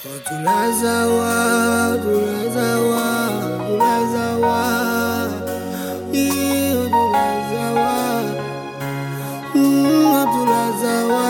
Tulazawa, tulazawa, tulazawa, iyo tulazawa, tulazawa.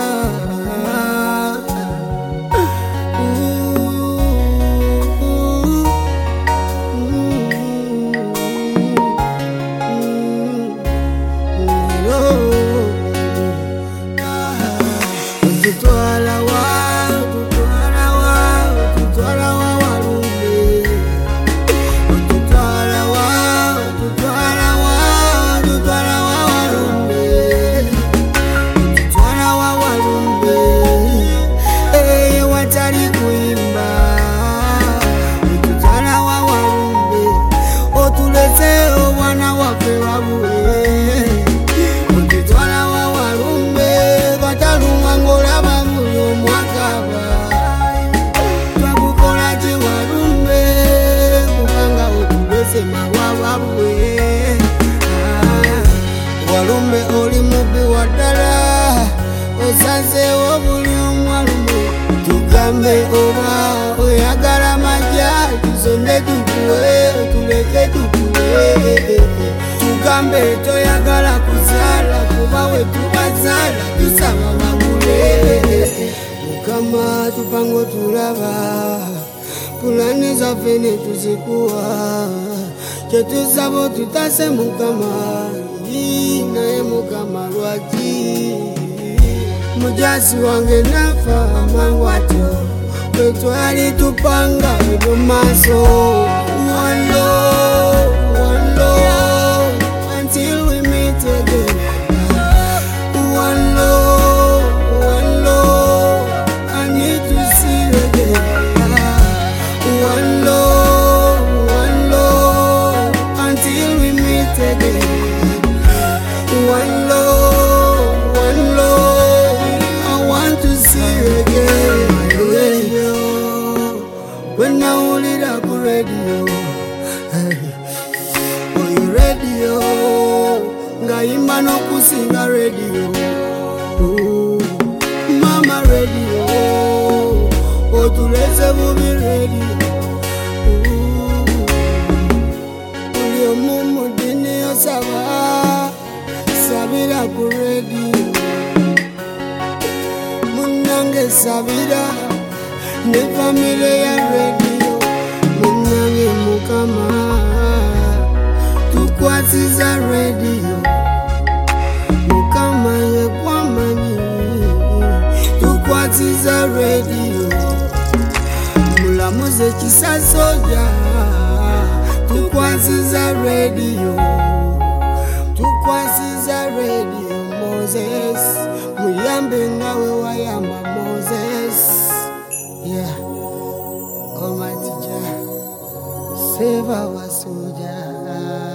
Walumbe oli mubi wadala osaze wobuli omwalume tugambe oba oyagala majja tuzonde tukuwe tuleke tukuwe tugambe toyagala kuzala kuba we tubazala tusaba bagule Mukama tupango tulaba pulani zaffe ne tuzikuwa kyetuzabo tutase Mukama naye Mukama lwaki mujasi wange nafa amangu atyo twetwali tupanga ebyo maaso one love until we meet again one love I need to see you again one love until we meet again one love, I want to see you again. Radio, when I hold it up radio, oh you radio, ngaimba no kusinga radio, mama radio, oh tuleze bubi radio, uliyo mumu dini osaba. Sabira ku radio munange sabira ne family ya radio munange Mukama tukwatiza radio Mukama ye kwamanyi tukwatiza radio mulamuze kisasoja tukwatiza radio tukwasiza radio Moses muyambe ngawe wayamba Moses yeah Almighty Jah save our soldiers.